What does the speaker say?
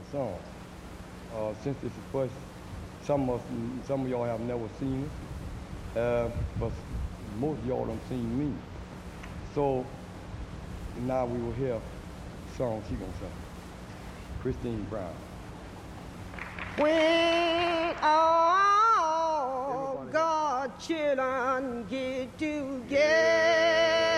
song. Since it's the first, some of y'all have never seen it, but most of y'all done seen me. So now we will hear the song she gonna sing. Christine Brown. When all God children get together.